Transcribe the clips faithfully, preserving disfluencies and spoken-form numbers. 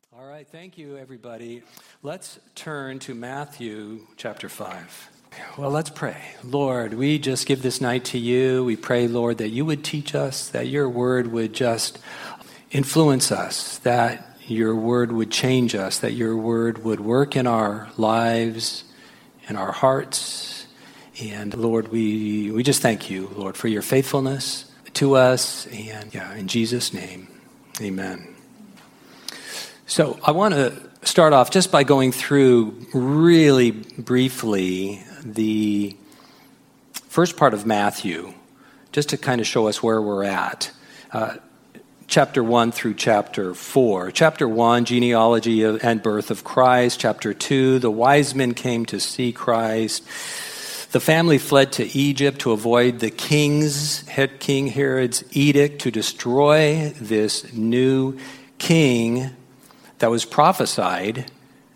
All right, thank you, everybody. Let's turn to Matthew chapter five. Well, let's pray. Lord, we just give this night to you. We pray, Lord, that you would teach us, that your word would just influence us, that your word would change us, that your word would work in our lives, in our hearts. And Lord, we, we just thank you, Lord, for your faithfulness to us. And yeah, in Jesus' name, amen. So I want to start off just by going through really briefly the first part of Matthew, just to kind of show us where we're at. Uh, chapter one through chapter four. Chapter one, genealogy of, and birth of Christ. Chapter two, the wise men came to see Christ. The family fled to Egypt to avoid the king's, head King Herod's edict to destroy this new king that was prophesied,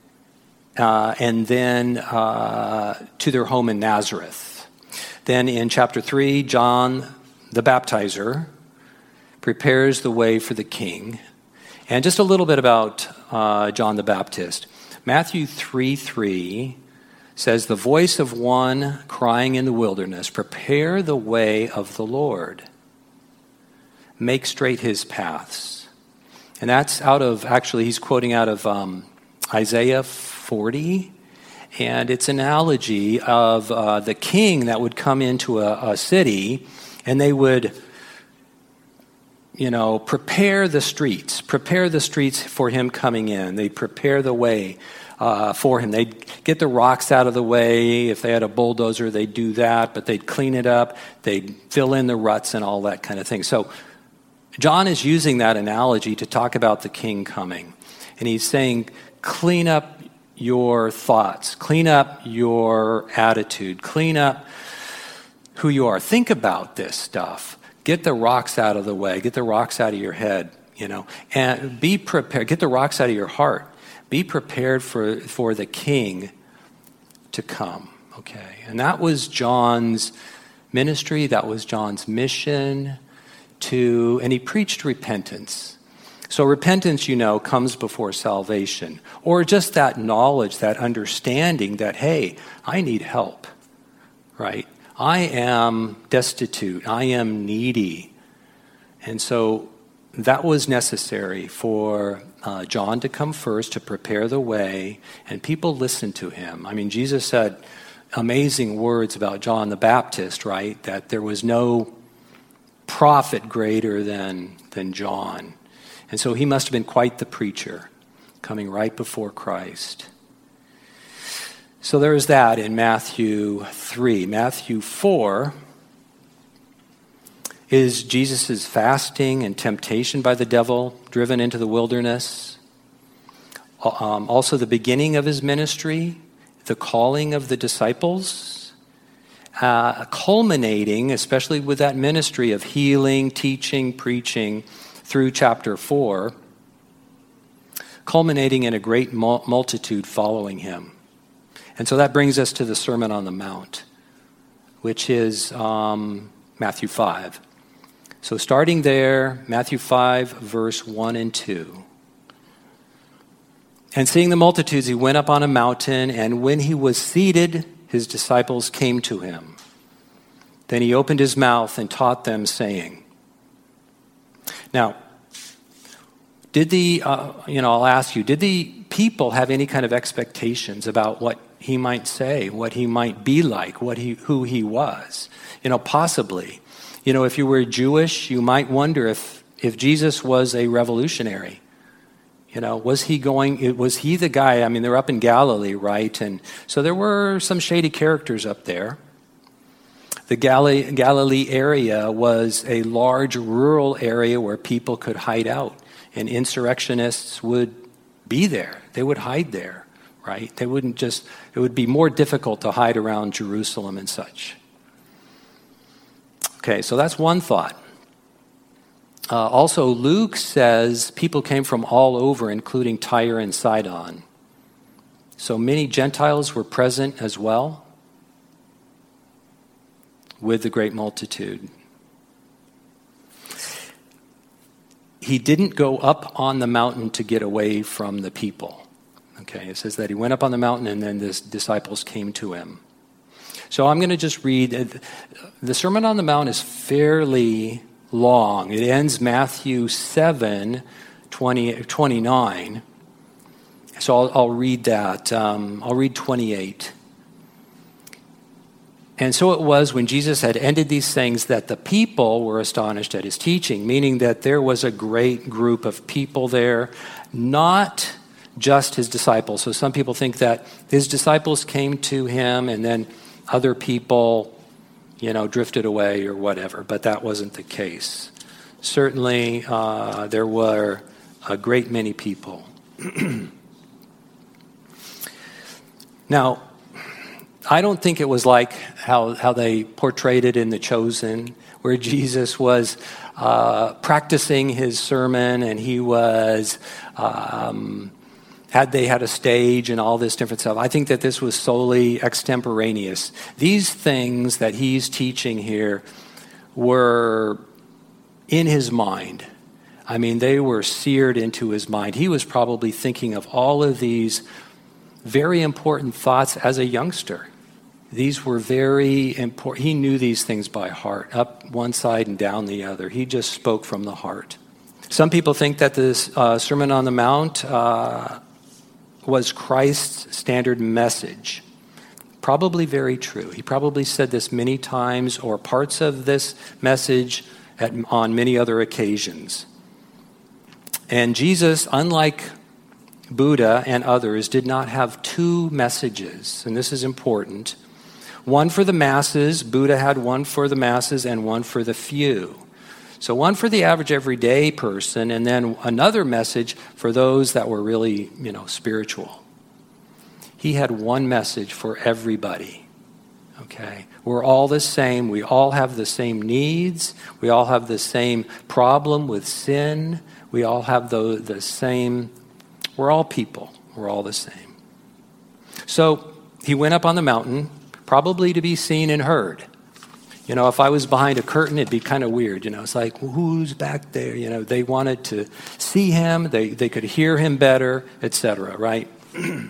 uh, and then uh, to their home in Nazareth. Then in chapter three, John the Baptizer prepares the way for the king. And just a little bit about uh, John the Baptist. Matthew three three says, "The voice of one crying in the wilderness, prepare the way of the Lord. Make straight his paths." And that's out of, actually, he's quoting out of um, Isaiah forty. And it's an analogy of uh, the king that would come into a, a city, and they would, you know, prepare the streets, prepare the streets for him coming in. They'd prepare the way uh, for him. They'd get the rocks out of the way. If they had a bulldozer, they'd do that, but they'd clean it up. They'd fill in the ruts and all that kind of thing. So John is using that analogy to talk about the king coming. And he's saying, clean up your thoughts, clean up your attitude, clean up who you are. Think about this stuff. Get the rocks out of the way. Get the rocks out of your head, you know, and be prepared. Get the rocks out of your heart. Be prepared for, for the king to come, okay? And that was John's ministry. That was John's mission. To, and he preached repentance. So repentance, you know, comes before salvation. Or just that knowledge, that understanding that, hey, I need help, right? I am destitute. I am needy. And so that was necessary for uh, John to come first to prepare the way, and people listened to him. I mean, Jesus said amazing words about John the Baptist, right? That there was no prophet greater than than John. And so he must have been quite the preacher, coming right before Christ. So there's that in Matthew three. Matthew four is Jesus' fasting and temptation by the devil, driven into the wilderness. Um, also the beginning of his ministry, the calling of the disciples, Uh, culminating, especially with that ministry of healing, teaching, preaching through chapter four, culminating in a great mul- multitude following him. And so that brings us to the Sermon on the Mount, which is um, Matthew five. So starting there, Matthew five, verse one and two. "And seeing the multitudes, he went up on a mountain, and when he was seated, his disciples came to him. Then he opened his mouth and taught them, saying." Now, did the, uh, you know, I'll ask you, did the people have any kind of expectations about what he might say, what he might be like, what he, who he was? You know, possibly. You know, if you were Jewish, you might wonder if, if Jesus was a revolutionary. You know, was he going, was he the guy? I mean, they're up in Galilee, right? And so there were some shady characters up there. The Galilee, Galilee area was a large rural area where people could hide out, and insurrectionists would be there. They would hide there, right? They wouldn't just, it would be more difficult to hide around Jerusalem and such. Okay, so that's one thought. Uh, also, Luke says people came from all over, including Tyre and Sidon. So many Gentiles were present as well with the great multitude. he didn't go up on the mountain to get away from the people. Okay, it says that he went up on the mountain and then the disciples came to him. So I'm going to just read. The Sermon on the Mount is fairly long. It ends Matthew seven, twenty, twenty-nine. So I'll, I'll read that. Um, I'll read twenty-eight. And so it was when Jesus had ended these things that the people were astonished at his teaching, meaning that there was a great group of people there, not just his disciples. So some people think that his disciples came to him and then other people, you know, drifted away or whatever, but that wasn't the case. Certainly, uh, there were a great many people. Now, I don't think it was like how, how they portrayed it in The Chosen, where Jesus was uh, practicing his sermon and he was, um, had they had a stage and all this different stuff. I think that this was solely extemporaneous. These things that he's teaching here were in his mind. I mean, they were seared into his mind. He was probably thinking of all of these very important thoughts as a youngster. These were very important. He knew these things by heart, up one side and down the other. He just spoke from the heart. Some people think that this uh, Sermon on the Mount uh, was Christ's standard message. Probably very true. He probably said this many times or parts of this message at, on many other occasions. And Jesus, unlike Buddha and others, did not have two messages, and this is important. One for the masses. Buddha had one for the masses and one for the few. So one for the average everyday person, and then another message for those that were really, you know, spiritual. He had one message for everybody. Okay? We're all the same. We all have the same needs. We all have the same problem with sin. We all have the, the same, we're all people. We're all the same. So he went up on the mountain, probably to be seen and heard. You know, if I was behind a curtain, it'd be kind of weird. You know, it's like, well, who's back there? You know, they wanted to see him. They, they could hear him better, et cetera, right? And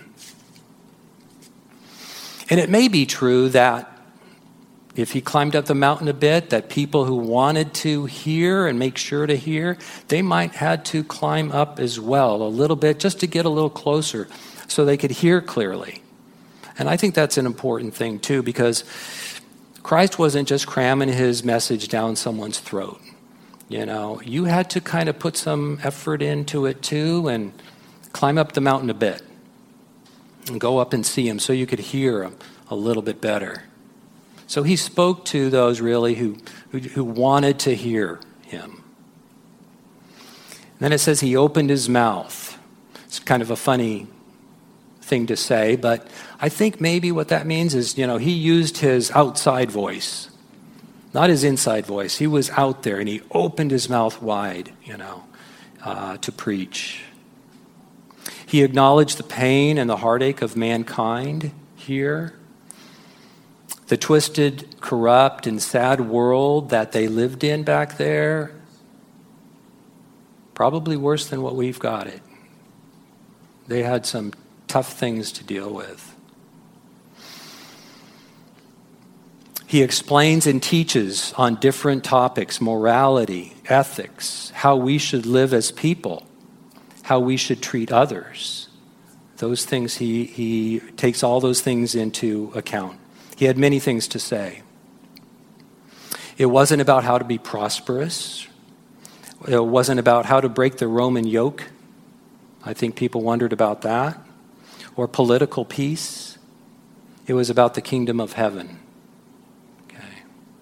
it may be true that if he climbed up the mountain a bit, that people who wanted to hear and make sure to hear, they might had to climb up as well a little bit just to get a little closer so they could hear clearly. And I think that's an important thing too, because Christ wasn't just cramming his message down someone's throat. You know, you had to kind of put some effort into it too and climb up the mountain a bit and go up and see him so you could hear him a little bit better. So he spoke to those really who, who, who wanted to hear him. And then it says he opened his mouth. It's kind of a funny thing to say, but I think maybe what that means is, you know, he used his outside voice, not his inside voice. He was out there and he opened his mouth wide, you know, uh, to preach. He acknowledged the pain and the heartache of mankind here, the twisted, corrupt, and sad world that they lived in back there, probably worse than what we've got it. They had some tough things to deal with. He explains and teaches on different topics: morality, ethics, how we should live as people, how we should treat others. Those things, he, he takes all those things into account. He had many things to say. It wasn't about how to be prosperous. It wasn't about how to break the Roman yoke. I think people wondered about that. Or political peace. It was about the kingdom of heaven. Okay.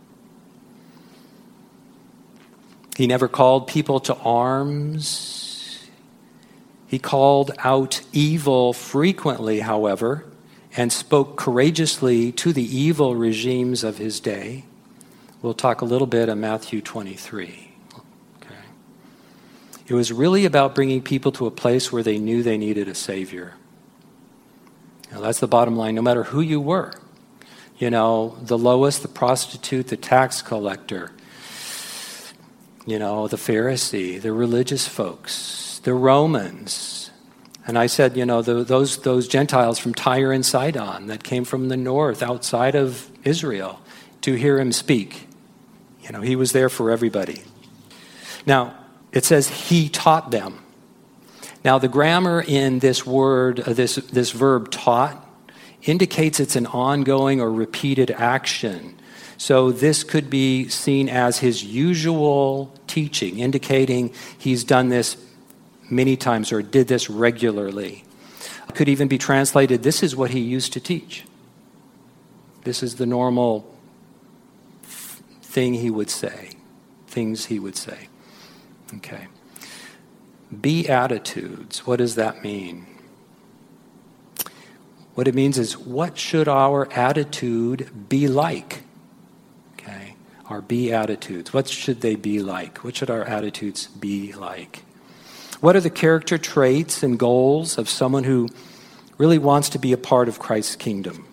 He never called people to arms. He called out evil frequently, however, and spoke courageously to the evil regimes of his day. We'll talk a little bit on Matthew twenty-three. Okay. It was really about bringing people to a place where they knew they needed a Savior. Now, that's the bottom line, no matter who you were. You know, the lowest, the prostitute, the tax collector. you know, the Pharisee, the religious folks, the Romans. And I said, you know, the, those, those Gentiles from Tyre and Sidon that came from the north, outside of Israel, to hear him speak. You know, he was there for everybody. Now, it says he taught them. Now, the grammar in this word, uh, this, this verb taught, indicates it's an ongoing or repeated action. So this could be seen as his usual teaching, indicating he's done this many times or did this regularly. It could even be translated, this is what he used to teach. This is the normal thing he would say, things he would say. Okay. Beatitudes, what does that mean? What it means is, what should our attitude be like? Okay, our beatitudes, what should they be like? What should our attitudes be like? What are the character traits and goals of someone who really wants to be a part of Christ's kingdom?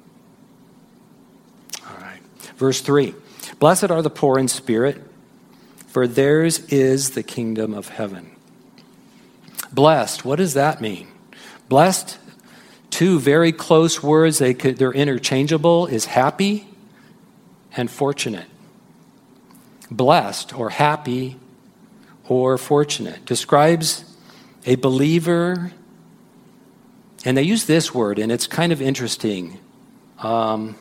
All right, verse three. Blessed are the poor in spirit, for theirs is the kingdom of heaven. Blessed, what does that mean? Blessed, two very close words, they could, they're interchangeable, is happy and fortunate. Blessed or happy or fortunate describes a believer, and they use this word, and it's kind of interesting, um,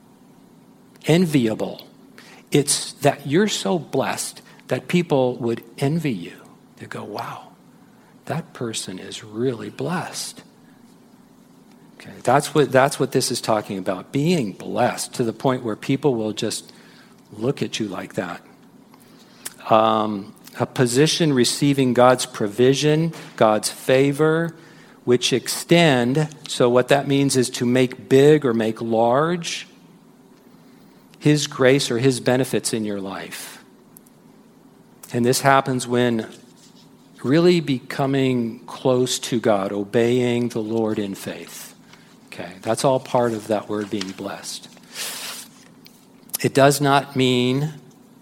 enviable. It's that you're so blessed that people would envy you. They go, wow, that person is really blessed. Okay, that's what that's what this is talking about, being blessed to the point where people will just look at you like that. Um, a position receiving God's provision, God's favor, which extend, so what that means is to make big or make large His grace or His benefits in your life. And this happens when really becoming close to God, obeying the Lord in faith. Okay, that's all part of that word being blessed. It does not mean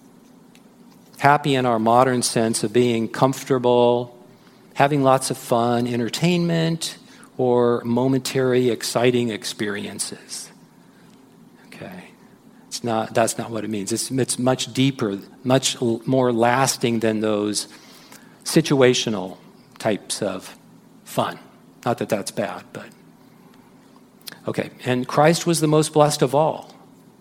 happy in our modern sense of being comfortable, having lots of fun, entertainment, or momentary exciting experiences. Okay, it's not. That's not what it means. It's it's much deeper, much more lasting than those situational types of fun. Not that that's bad, but okay. And Christ was the most blessed of all.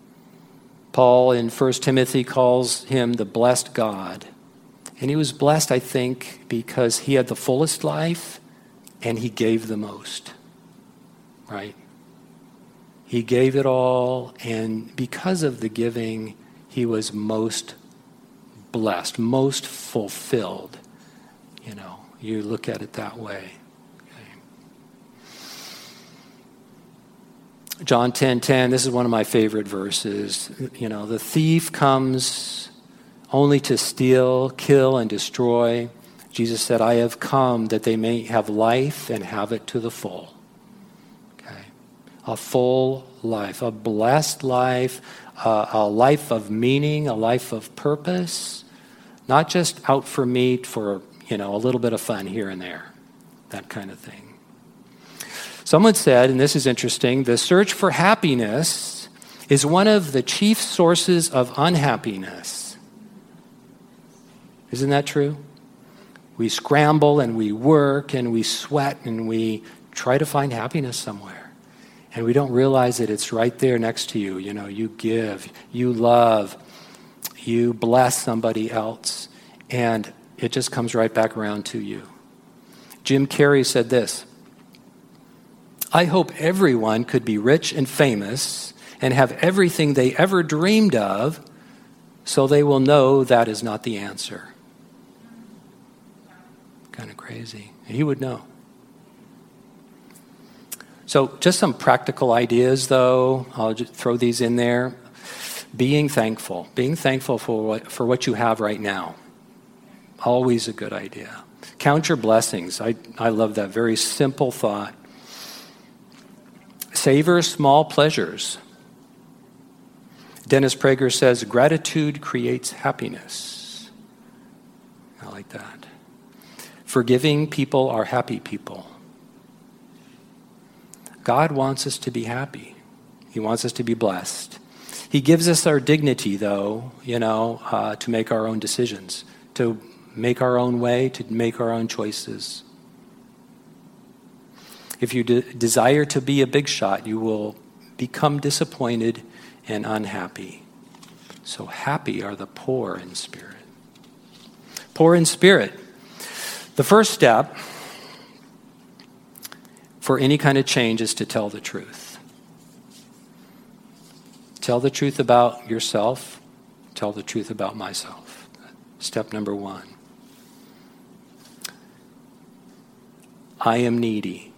Paul in First Timothy calls him the blessed God. And he was blessed, I think, because he had the fullest life and he gave the most. Right? He gave it all, and because of the giving, he was most blessed, most fulfilled. You know, you look at it that way. John ten ten, this is one of my favorite verses. You know, the thief comes only to steal, kill, and destroy. Jesus said, I have come that they may have life and have it to the full. Okay, a full life, a blessed life, uh, a life of meaning, a life of purpose, not just out for meat for, you know, a little bit of fun here and there, that kind of thing. Someone said, and this is interesting, the search for happiness is one of the chief sources of unhappiness. Isn't that true? We scramble and we work and we sweat and we try to find happiness somewhere. And we don't realize that it's right there next to you. You know, you give, you love, you bless somebody else, and it just comes right back around to you. Jim Carrey said this, I hope everyone could be rich and famous and have everything they ever dreamed of, so they will know that is not the answer. Kind of crazy. He would know. So just some practical ideas, though. I'll just throw these in there. Being thankful. Being thankful for what, for what you have right now. Always a good idea. Count your blessings. I, I love that. Very simple thought. Savor small pleasures. Dennis Prager says, gratitude creates happiness. like that. Forgiving people are happy people. God wants us to be happy. He wants us to be blessed. He gives us our dignity, though, you know, uh, to make our own decisions, to make our own way, to make our own choices. If you de- desire to be a big shot, you will become disappointed and unhappy. So happy are the poor in spirit. Poor in spirit. The first step for any kind of change is to tell the truth. Tell the truth about yourself. Tell the truth about myself. Step number one. I am needy.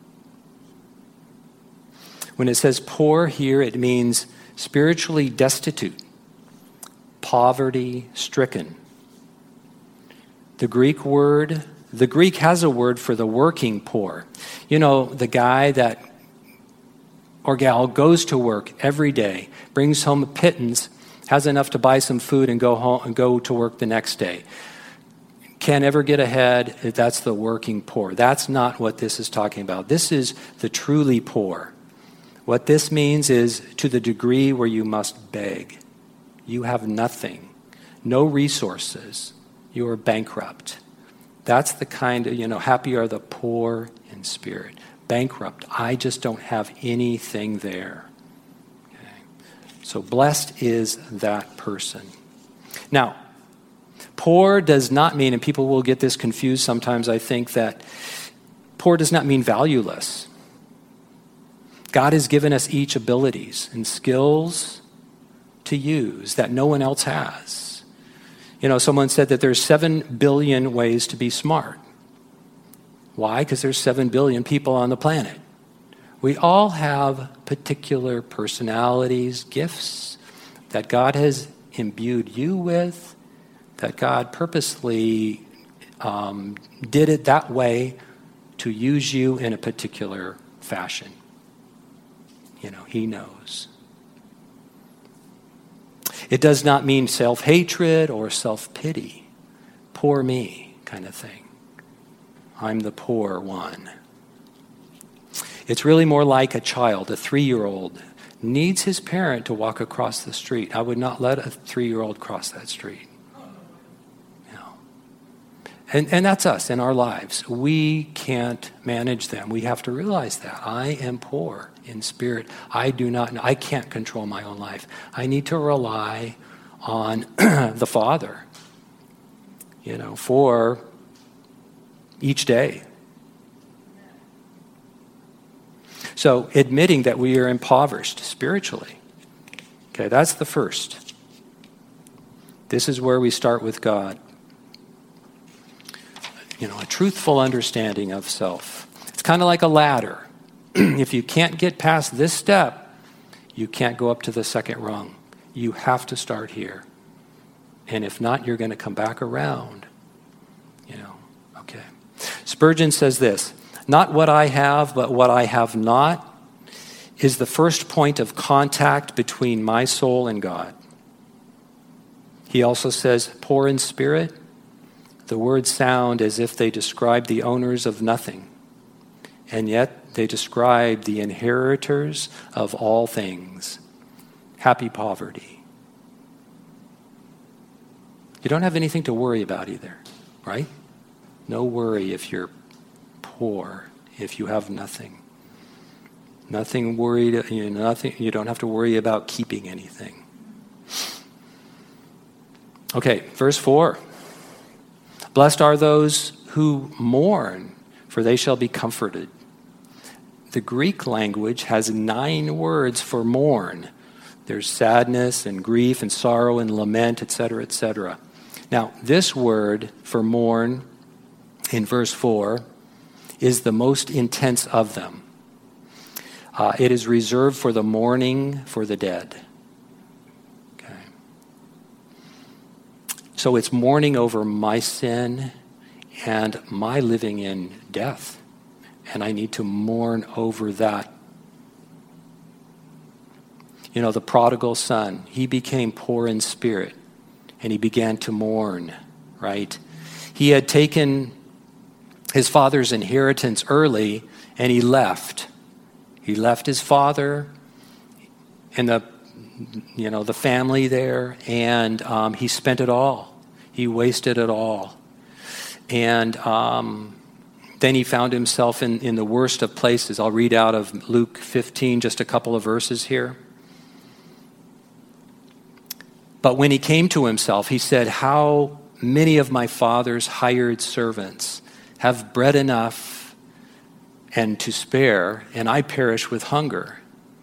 When it says poor here, it means spiritually destitute, poverty stricken. The Greek word, the Greek has a word for the working poor. You know, the guy that or gal goes to work every day, brings home a pittance, has enough to buy some food and go home and go to work the next day. Can't ever get ahead. That's the working poor. That's not what this is talking about. This is the truly poor. What this means is to the degree where you must beg. You have nothing, no resources. You are bankrupt. That's the kind of, you know, happy are the poor in spirit. Bankrupt. I just don't have anything there. Okay. So blessed is that person. Now, poor does not mean, and people will get this confused sometimes, I think, that poor does not mean valueless. God has given us each abilities and skills to use that no one else has. You know, someone said that there's seven billion ways to be smart. Why? Because there's seven billion people on the planet. We all have particular personalities, gifts that God has imbued you with, that God purposely um, did it that way to use you in a particular fashion. You know, he knows. It does not mean self-hatred or self-pity. Poor me kind of thing. I'm the poor one. It's really more like a child, a three-year-old, needs his parent to walk across the street. I would not let a three-year-old cross that street. You know. And, and that's us in our lives. We can't manage them. We have to realize that. I am poor in spirit. I do not know. I can't control my own life. I need to rely on the Father, you know, for each day. So admitting that we are impoverished spiritually. Okay, that's the first. This is where we start with God. You know, a truthful understanding of self. It's kind of like a ladder. If you can't get past this step, you can't go up to the second rung. You have to start here. And if not, you're going to come back around. You know, okay. Spurgeon says this, not what I have, but what I have not is the first point of contact between my soul and God. He also says, poor in spirit, the words sound as if they describe the owners of nothing, and yet they describe the inheritors of all things. Happy poverty. You don't have anything to worry about either, right? No worry if you're poor, if you have nothing. Nothing worried, you know, nothing, you don't have to worry about keeping anything. Okay, verse four. Blessed are those who mourn, for they shall be comforted. The Greek language has nine words for mourn. There's sadness and grief and sorrow and lament, et cetera, et cetera. Now, this word for mourn in verse four is the most intense of them. Uh, it is reserved for the mourning for the dead. Okay. So it's mourning over my sin and my living in death. And I need to mourn over that. You know, the prodigal son, he became poor in spirit and he began to mourn, right? He He had taken his father's inheritance early, and he left. He left his father and the, you know, the family there, and um, he spent it all. He wasted it all. And um, then he found himself in, in the worst of places. I'll read out of Luke fifteen, just a couple of verses here. But when he came to himself, he said, "How many of my father's hired servants have bread enough and to spare, and I perish with hunger.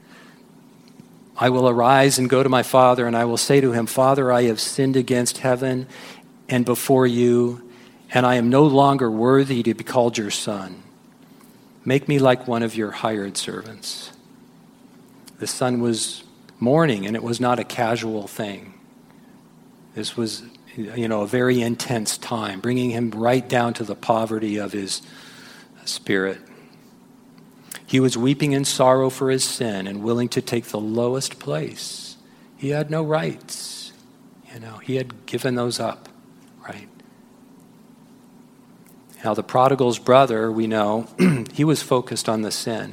I will arise and go to my father, and I will say to him, Father, I have sinned against heaven and before you, and I am no longer worthy to be called your son. Make me like one of your hired servants." The son was mourning, and it was not a casual thing. This was, you know, a very intense time, bringing him right down to the poverty of his spirit. He was weeping in sorrow for his sin and willing to take the lowest place. He had no rights. You know, he had given those up, right? Now, the prodigal's brother, we know, he was focused on the sin.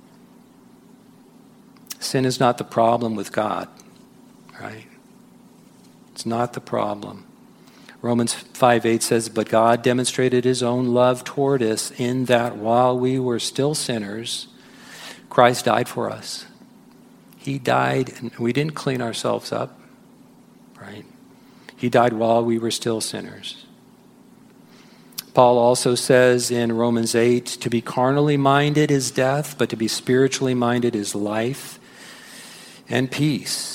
Sin is not the problem with God, right? It's not the problem. Romans five eight says, "But God demonstrated his own love toward us in that while we were still sinners, Christ died for us." He died, and we didn't clean ourselves up, right? He died while we were still sinners. Paul also says in Romans eight, "To be carnally minded is death, but to be spiritually minded is life and peace."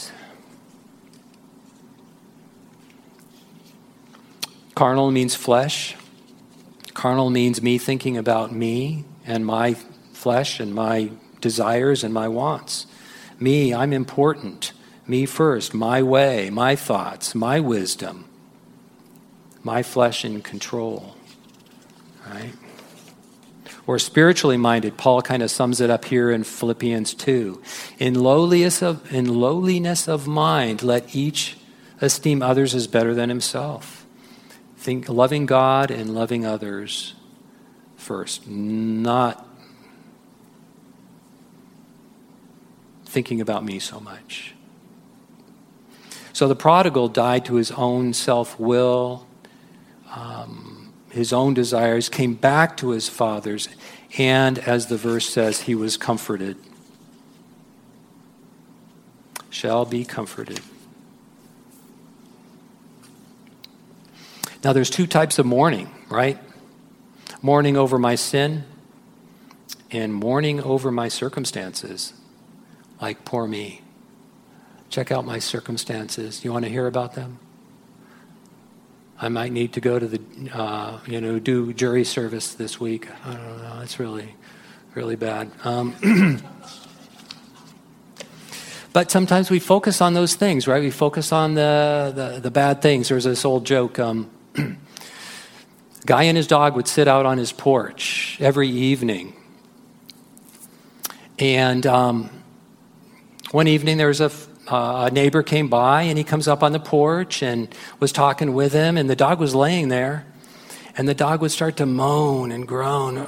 Carnal means flesh. Carnal means me thinking about me and my flesh and my desires and my wants. Me, I'm important. Me first, my way, my thoughts, my wisdom, my flesh in control, right? Or spiritually minded, Paul kind of sums it up here in Philippians two. In lowliness of, in lowliness of mind, let each esteem others as better than himself. Think loving God and loving others first, not thinking about me so much. So the prodigal died to his own self-will, um, his own desires, came back to his father's, and as the verse says, he was comforted. Shall be comforted. Now, there's two types of mourning, right? Mourning over my sin and mourning over my circumstances, like poor me. Check out my circumstances. You want to hear about them? I might need to go to the, uh, you know, do jury service this week. I don't know. It's really, really bad. Um, but sometimes we focus on those things, right? We focus on the, the, the bad things. There's this old joke. Um, Guy and his dog would sit out on his porch every evening. And um, one evening there was a, uh, a neighbor came by, and he comes up on the porch and was talking with him, and the dog was laying there. And the dog would start to moan and groan.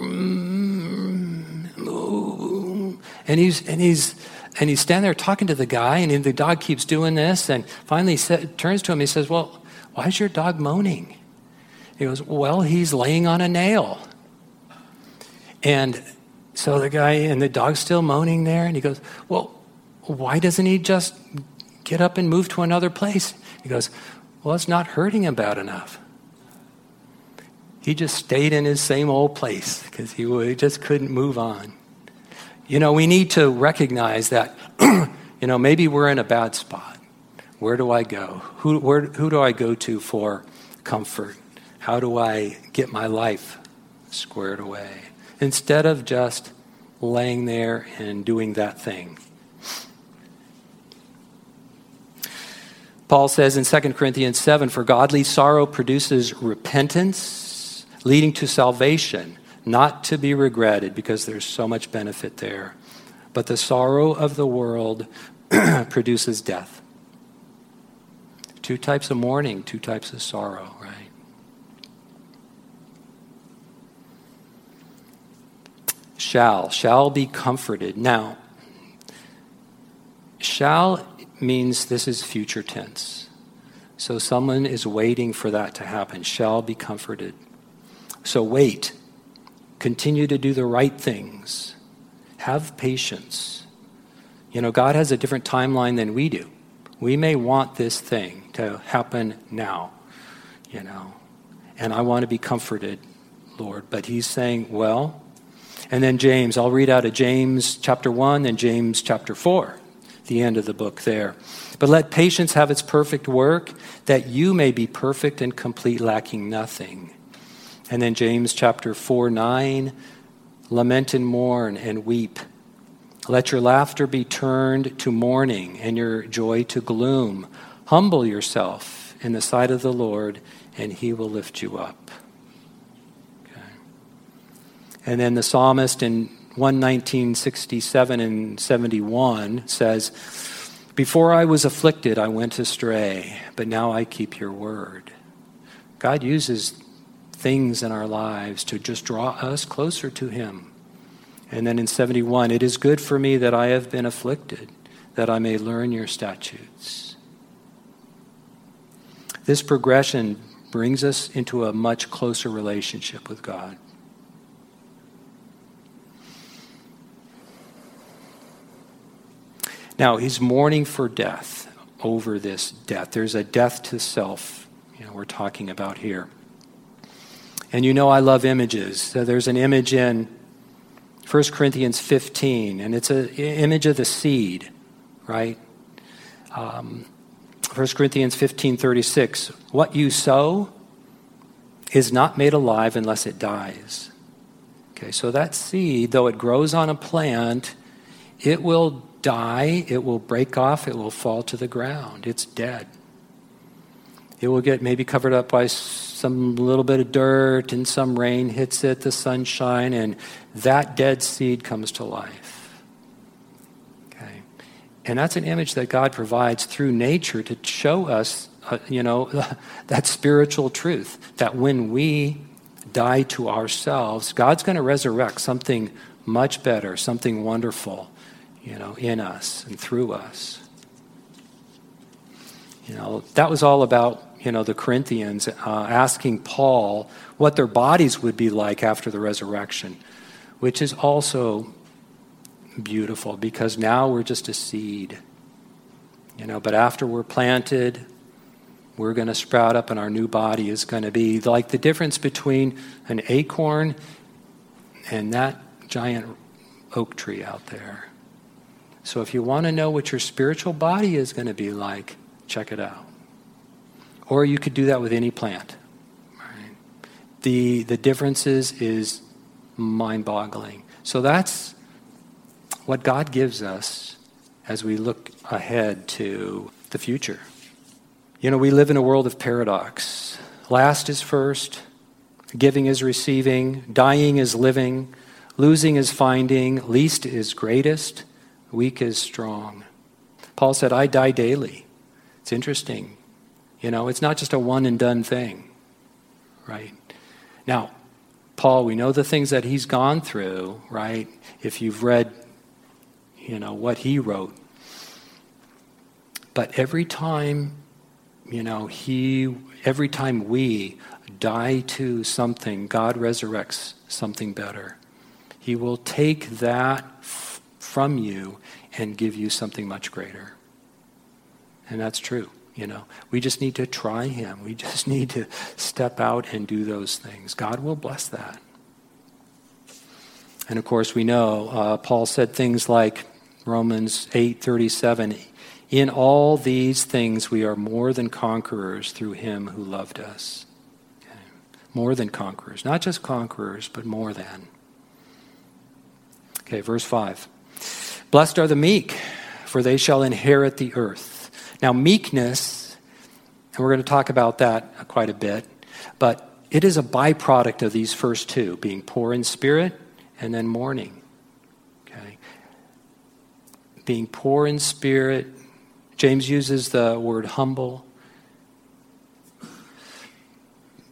And he's and he's and he's standing there talking to the guy, and the dog keeps doing this. And finally he sa- turns to him, he says, "Well, why is your dog moaning?" He goes, "Well, he's laying on a nail." And so the guy, and the dog's still moaning there, and he goes, "Well, why doesn't he just get up and move to another place?" He goes, "Well, it's not hurting him bad enough." He just stayed in his same old place because he, he just couldn't move on. You know, we need to recognize that, you know, maybe we're in a bad spot. Where do I go? Who, where, who do I go to for comfort? How do I get my life squared away? Instead of just laying there and doing that thing. Paul says in Second Corinthians seven, "For godly sorrow produces repentance, leading to salvation, not to be regretted," because there's so much benefit there. "But the sorrow of the world produces death." Two types of mourning, two types of sorrow, right? Shall, shall be comforted. Now, shall means this is future tense. So someone is waiting for that to happen. Shall be comforted. So wait. Continue to do the right things. Have patience. You know, God has a different timeline than we do. We may want this thing to happen now, you know, and I want to be comforted, Lord. But he's saying, well, and then James, I'll read out of James chapter one and James chapter four, the end of the book there. But let patience have its perfect work, that you may be perfect and complete, lacking nothing. And then James chapter four, nine, lament and mourn and weep. Let your laughter be turned to mourning and your joy to gloom. Humble yourself in the sight of the Lord, and he will lift you up. Okay. And then the psalmist in one nineteen, sixty-seven and seventy-one says, before I was afflicted, I went astray, but now I keep your word. God uses things in our lives to just draw us closer to him. And then in seventy-one, it is good for me that I have been afflicted, that I may learn your statutes. This progression brings us into a much closer relationship with God. Now, he's mourning for death over this death. There's a death to self, you know, we're talking about here. And you know I love images. So there's an image in First Corinthians fifteen, and it's an image of the seed, right? Um, First Corinthians fifteen thirty-six, what you sow is not made alive unless it dies. Okay, so that seed, though it grows on a plant, it will die, it will break off, it will fall to the ground. It's dead. It will get maybe covered up by some little bit of dirt, and some rain hits it, the sunshine, and that dead seed comes to life. Okay, and that's an image that God provides through nature to show us, uh, you know, that spiritual truth, that when we die to ourselves, God's going to resurrect something much better, something wonderful, you know, in us and through us. You know, that was all about, you know, the Corinthians uh, asking Paul what their bodies would be like after the resurrection, which is also beautiful because now we're just a seed, you know, but after we're planted, we're going to sprout up and our new body is going to be like the difference between an acorn and that giant oak tree out there. So if you want to know what your spiritual body is going to be like, check it out. Or you could do that with any plant. Right? The the differences is mind-boggling. So that's what God gives us as we look ahead to the future. You know, we live in a world of paradox. Last is first, giving is receiving, dying is living, losing is finding, least is greatest, weak is strong. Paul said, I die daily. It's interesting. You know, it's not just a one and done thing, right? Now, Paul, we know the things that he's gone through, right? If you've read, you know, what he wrote. But every time, you know, he, every time we die to something, God resurrects something better. He will take that f- from you and give you something much greater. And that's true. You know, we just need to try him. We just need to step out and do those things. God will bless that. And of course, we know uh, Paul said things like Romans eight thirty-seven, in all these things we are more than conquerors through him who loved us. Okay. More than conquerors. Not just conquerors, but more than. Okay, verse five. Blessed are the meek, for they shall inherit the earth. Now, meekness, and we're going to talk about that quite a bit, but it is a byproduct of these first two, being poor in spirit and then mourning. Okay, being poor in spirit, James uses the word humble.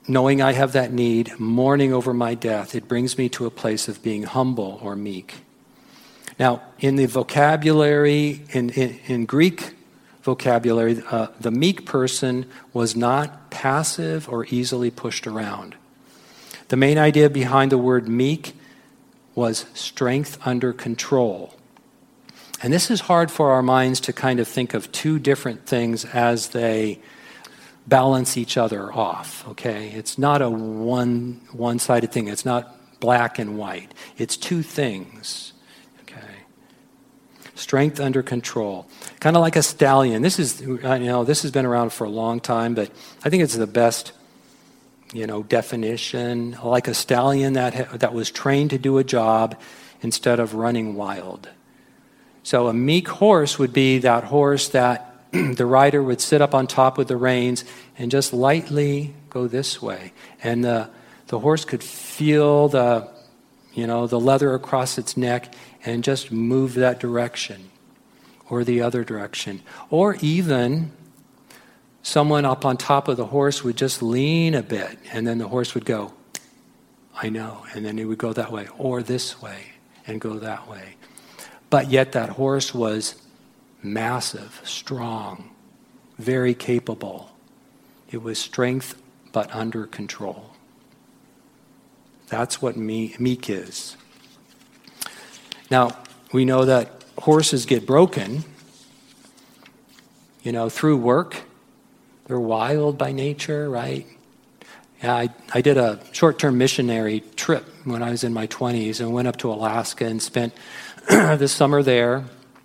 knowing I have that need, mourning over my death, it brings me to a place of being humble or meek. Now, in the vocabulary, in, in, in Greek vocabulary, uh, the meek person was not passive or easily pushed around. The main idea behind the word meek was strength under control. And this is hard for our minds to kind of think of two different things as they balance each other off, okay? It's not a one, one-sided thing. It's not black and white. It's two things, okay? Strength under control. Kind of like a stallion. This is, you know, this has been around for a long time, but I think it's the best, you know, definition. Like a stallion that that was trained to do a job instead of running wild. So a meek horse would be that horse that the rider would sit up on top with the reins and just lightly go this way. And the, the horse could feel the, you know, the leather across its neck and just move that direction or the other direction. Or even someone up on top of the horse would just lean a bit and then the horse would go, I know. And then he would go that way or this way and go that way. But yet that horse was massive, strong, very capable. It was strength, but under control. That's what me- meek is. Now, we know that horses get broken, you know, through work. They're wild by nature, right? Yeah, I, I did a short-term missionary trip when I was in my twenties and went up to Alaska and spent the summer there.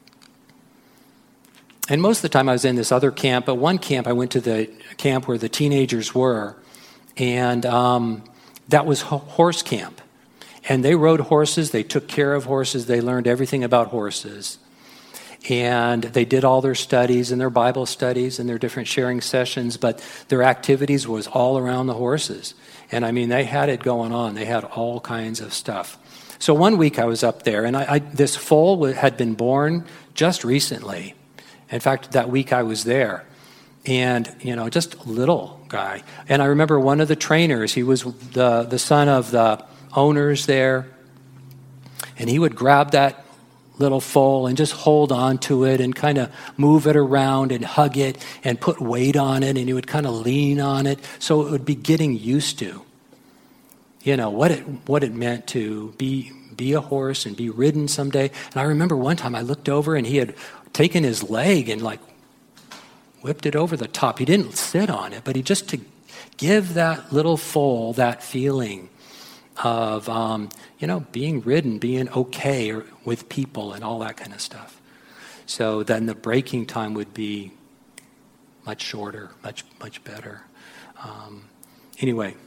And most of the time I was in this other camp, but one camp I went to the camp where the teenagers were, and um, that was ho- horse camp. And they rode horses, they took care of horses, they learned everything about horses. And they did all their studies and their Bible studies and their different sharing sessions, but their activities was all around the horses. And I mean, they had it going on. They had all kinds of stuff. So one week I was up there, and I, I, this foal had been born just recently. In fact, that week I was there, and, you know, just a little guy. And I remember one of the trainers, he was the, the son of the owners there, and he would grab that little foal and just hold on to it and kind of move it around and hug it and put weight on it, and he would kind of lean on it. So it would be getting used to, you know, what it what it meant to be be a horse and be ridden someday. And I remember one time I looked over and he had taken his leg and like whipped it over the top. He didn't sit on it, but he just to give that little foal that feeling of, um, you know, being ridden, being okay or, with people and all that kind of stuff. So then the breaking time would be much shorter, much, much better. Um, anyway,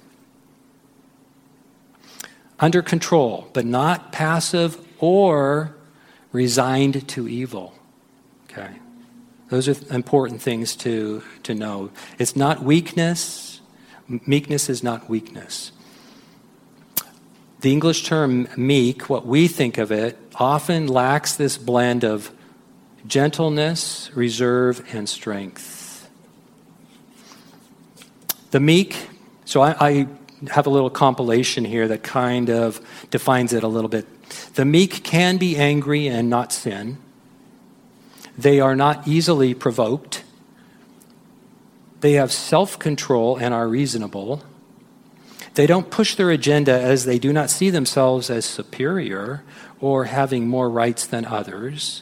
under control, but not passive or resigned to evil. Okay. Those are important things to, to know. It's not weakness. Meekness is not weakness. The English term meek, what we think of it, often lacks this blend of gentleness, reserve, and strength. The meek, so I, I have a little compilation here that kind of defines it a little bit. The meek can be angry and not sin. They are not easily provoked. They have self-control and are reasonable. They don't push their agenda as they do not see themselves as superior or having more rights than others.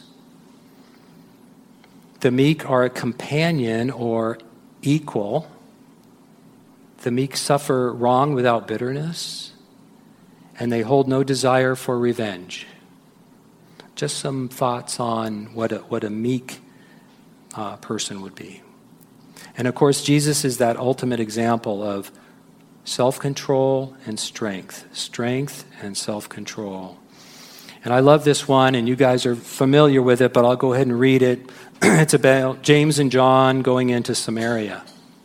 The meek are a companion or equal. The meek suffer wrong without bitterness, and they hold no desire for revenge. Just some thoughts on what a, what a meek uh, person would be. And of course, Jesus is that ultimate example of self-control and strength. Strength and self-control. And I love this one, and you guys are familiar with it, but I'll go ahead and read it. It's about James and John going into Samaria.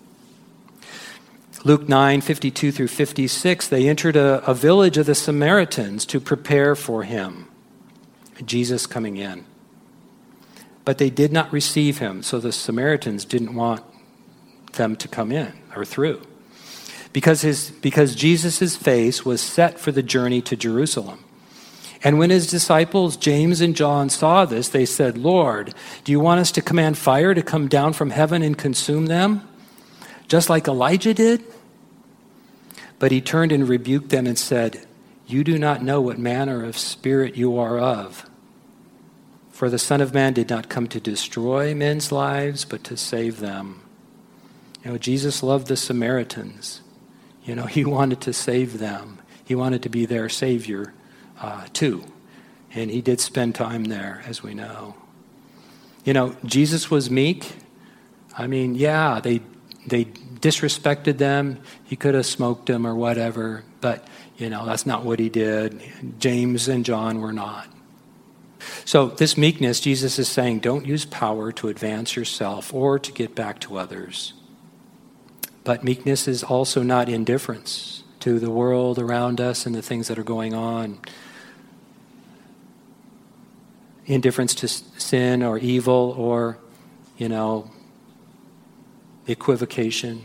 Luke nine, fifty-two through fifty-six, they entered a, a village of the Samaritans to prepare for him, Jesus coming in. But they did not receive him, so the Samaritans didn't want them to come in or through. because his because Jesus' face was set for the journey to Jerusalem. And when his disciples, James and John, saw this, they said, "Lord, do you want us to command fire to come down from heaven and consume them, just like Elijah did?" But he turned and rebuked them and said, "You do not know what manner of spirit you are of. For the Son of Man did not come to destroy men's lives, but to save them." You know, Jesus loved the Samaritans. You know, he wanted to save them. He wanted to be their Savior uh, too. And he did spend time there, as we know. You know, Jesus was meek. I mean, yeah, they they disrespected them. He could have smoked them or whatever, but, you know, that's not what he did. James and John were not. So this meekness, Jesus is saying, don't use power to advance yourself or to get back to others. But meekness is also not indifference to the world around us and the things that are going on. Indifference to sin or evil or, you know, equivocation.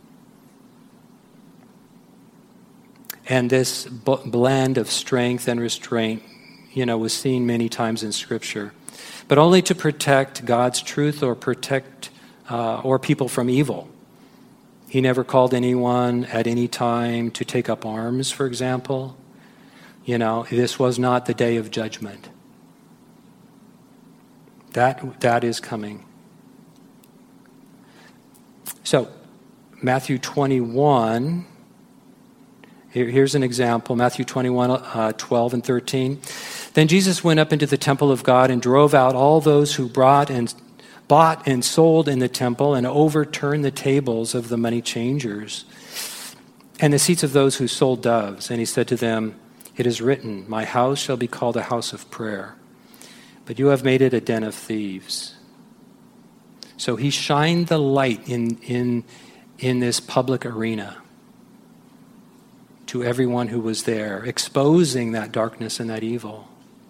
And this b- blend of strength and restraint, you know, was seen many times in Scripture, but only to protect God's truth or protect uh, or people from evil. He never called anyone at any time to take up arms, for example. You know, this was not the day of judgment. That that is coming. So, Matthew twenty-one. Here, here's an example. Matthew twenty-one, uh, twelve and thirteen. Then Jesus went up into the temple of God and drove out all those who brought and bought and sold in the temple and overturned the tables of the money changers and the seats of those who sold doves. And he said to them, "It is written, my house shall be called a house of prayer, but you have made it a den of thieves." So he shined the light in, in, in this public arena to everyone who was there, exposing that darkness and that evil.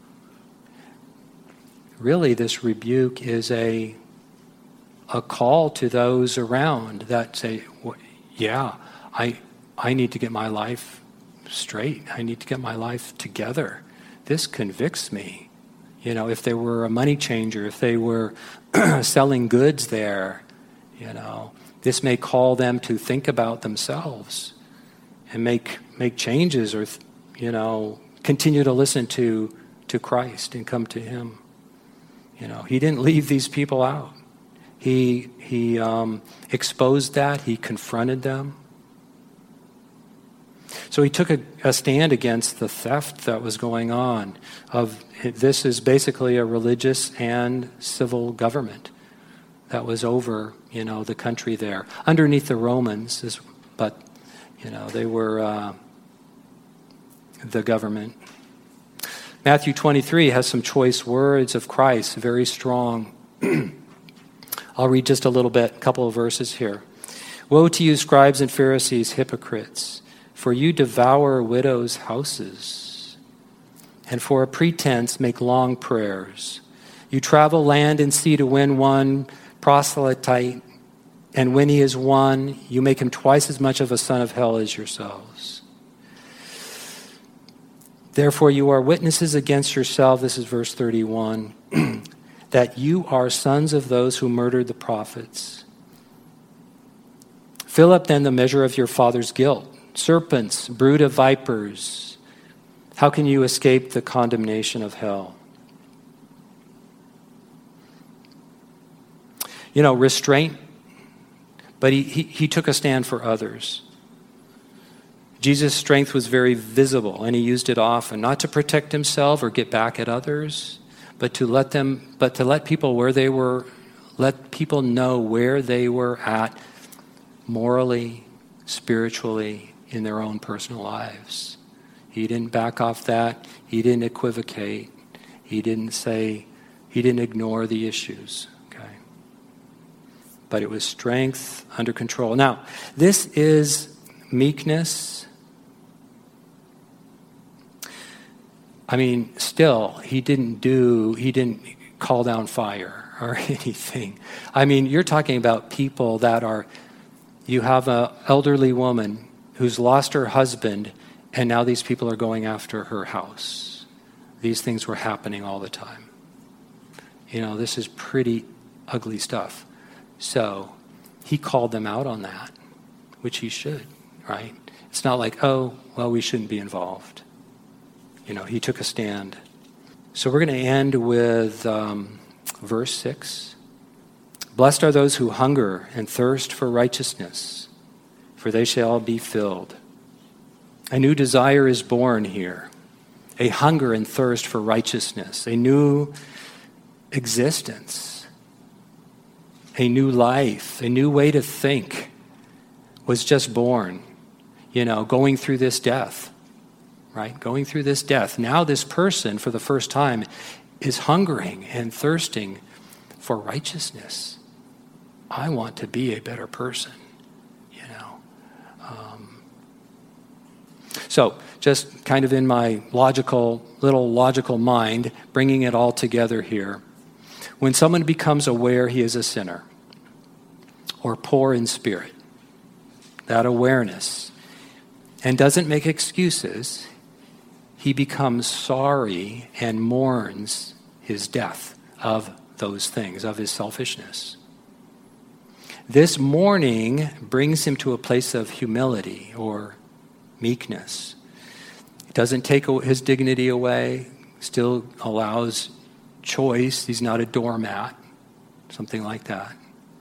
Really, this rebuke is a, a call to those around that say, yeah, I, I need to get my life straight. I need to get my life together. This convicts me. You know, if they were a money changer, if they were selling goods there, you know, this may call them to think about themselves and make make changes or, you know, continue to listen to, to Christ and come to him. You know, he didn't leave these people out. He, he um, exposed that. He confronted them. So he took a, a stand against the theft that was going on. Of this is basically a religious and civil government that was over, you know, the country there, underneath the Romans. Is, but you know, they were uh, the government. Matthew twenty-three has some choice words of Christ, very strong. I'll read just a little bit, a couple of verses here. "Woe to you, scribes and Pharisees, hypocrites! For you devour widows' houses, and for a pretense make long prayers. You travel land and sea to win one proselyte, and when he is won, you make him twice as much of a son of hell as yourselves. Therefore you are witnesses against yourself," this is verse thirty-one, "that you are sons of those who murdered the prophets. Fill up then the measure of your father's guilt. Serpents, brood of vipers, how can you escape the condemnation of hell?" You know, restraint, but he, he, he took a stand for others. Jesus' strength was very visible, and he used it often, not to protect himself or get back at others, but to let them, but to let people where they were, let people know where they were at morally, spiritually, in their own personal lives. He didn't back off that. He didn't equivocate. He didn't say, he didn't ignore the issues. Okay. But it was strength under control. Now, this is meekness. I mean, still, he didn't do, he didn't call down fire or anything. I mean, you're talking about people that are, you have an elderly woman who's lost her husband, and now these people are going after her house. These things were happening all the time. You know, this is pretty ugly stuff. So he called them out on that, which he should, right? It's not like, oh, well, we shouldn't be involved. You know, he took a stand. So we're going to end with um, verse six. Blessed are those who hunger and thirst for righteousness, for they shall be filled. A new desire is born here, a hunger and thirst for righteousness, a new existence, a new life, a new way to think was just born, you know, going through this death, right? Going through this death. Now this person, for the first time, is hungering and thirsting for righteousness. I want to be a better person, you know. Um, so just kind of in my logical, little logical mind, bringing it all together here. When someone becomes aware he is a sinner or poor in spirit, that awareness, and doesn't make excuses, he becomes sorry and mourns his death of those things, of his selfishness. This mourning brings him to a place of humility or meekness. It doesn't take his dignity away, still allows choice. He's not a doormat, something like that.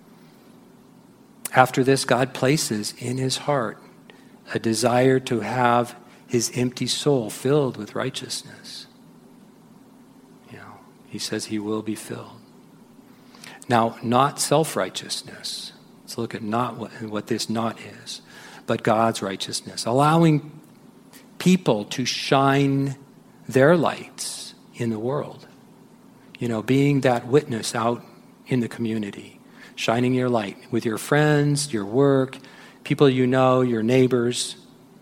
After this, God places in his heart a desire to have his empty soul filled with righteousness. You know, he says he will be filled. Now, not self-righteousness. Let's look at not what, what this not is, but God's righteousness. Allowing people to shine their lights in the world. You know, being that witness out in the community. Shining your light with your friends, your work, people you know, your neighbors.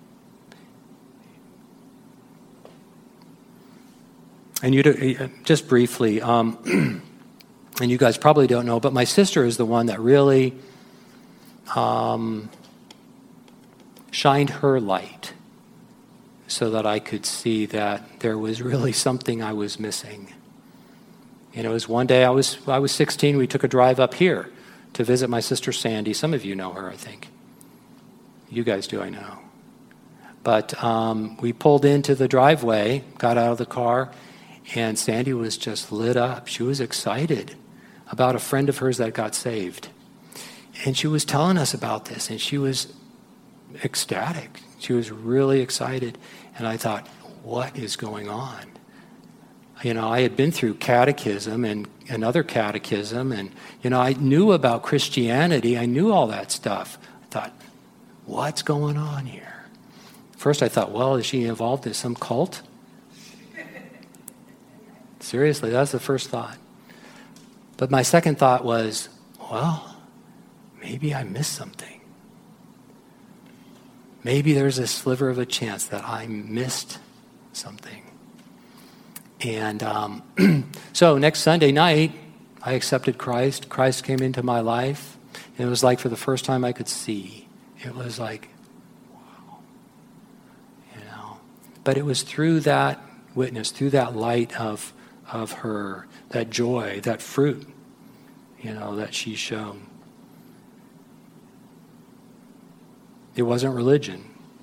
And you do, just briefly, um, and you guys probably don't know, but my sister is the one that really um, shined her light so that I could see that there was really something I was missing. And it was one day, I was I was sixteen, we took a drive up here to visit my sister Sandy. Some of you know her, I think. You guys do, I know. But um, we pulled into the driveway, got out of the car, and Sandy was just lit up. She was excited about a friend of hers that got saved. And she was telling us about this, and she was ecstatic. She was really excited. And I thought, what is going on? You know, I had been through catechism and another catechism, and, you know, I knew about Christianity. I knew all that stuff. I thought, what's going on here? First I thought, well, is she involved in some cult? Seriously, that's the first thought. But my second thought was, well, maybe I missed something. Maybe there's a sliver of a chance that I missed something. And um, so next Sunday night, I accepted Christ. Christ came into my life. And it was like for the first time I could see. It was like, wow. You know. But it was through that witness, through that light of of her, that joy, that fruit, you know, that she's shown. It wasn't religion.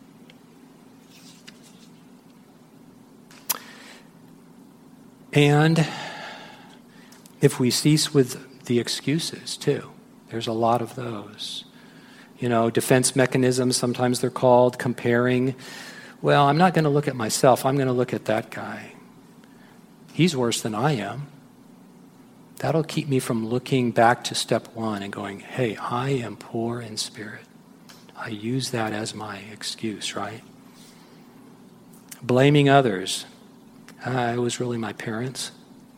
And if we cease with the excuses too, there's a lot of those. You know, defense mechanisms, sometimes they're called, comparing. Well, I'm not going to look at myself. I'm going to look at that guy. He's worse than I am. That'll keep me from looking back to step one and going, hey, I am poor in spirit. I use that as my excuse, right? Blaming others. Uh, it was really my parents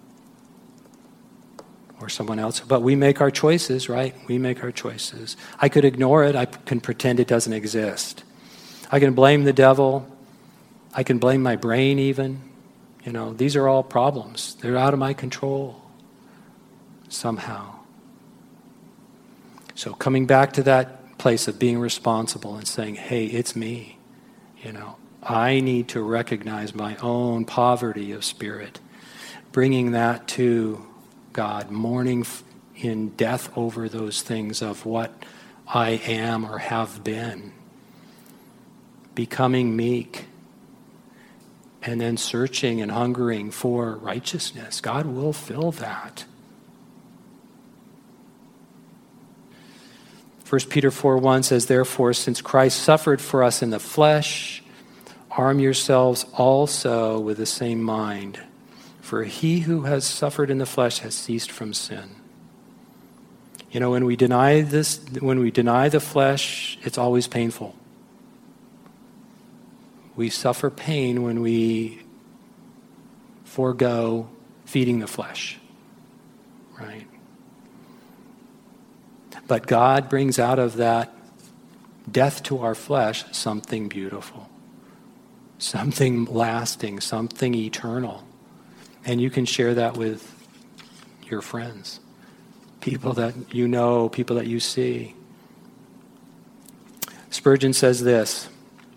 or someone else. But we make our choices, right? We make our choices. I could ignore it. I can pretend it doesn't exist. I can blame the devil. I can blame my brain even. You know, these are all problems. They're out of my control somehow. So coming back to that place of being responsible and saying, hey, it's me. You know, I need to recognize my own poverty of spirit, bringing that to God, mourning in death over those things of what I am or have been, becoming meek, and then searching and hungering for righteousness. God will fill that. First Peter four one says, therefore, since Christ suffered for us in the flesh, arm yourselves also with the same mind. For he who has suffered in the flesh has ceased from sin. You know, when we deny this, when we deny the flesh, it's always painful. We suffer pain when we forego feeding the flesh, right? But God brings out of that death to our flesh something beautiful, something lasting, something eternal. And you can share that with your friends, people that you know, people that you see. Spurgeon says this,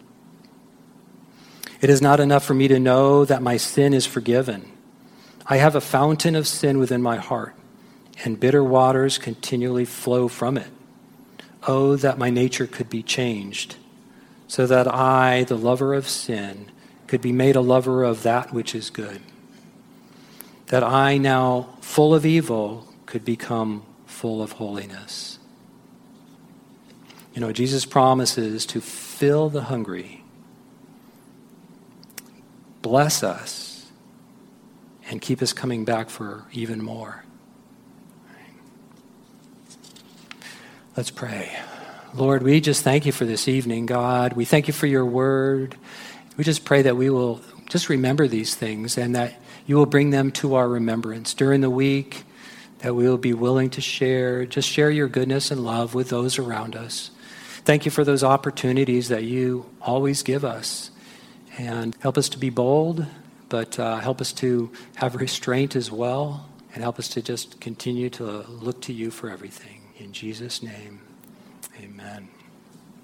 it is not enough for me to know that my sin is forgiven. I have a fountain of sin within my heart, and bitter waters continually flow from it. Oh, that my nature could be changed, so that I, the lover of sin, could be made a lover of that which is good. That I, now full of evil, could become full of holiness. You know, Jesus promises to fill the hungry, bless us, and keep us coming back for even more. Let's pray. Lord, we just thank you for this evening, God. We thank you for your word. We just pray that we will just remember these things and that you will bring them to our remembrance during the week, that we will be willing to share, just share your goodness and love with those around us. Thank you for those opportunities that you always give us. And help us to be bold, but uh, help us to have restraint as well, and help us to just continue to look to you for everything. In Jesus' name, amen.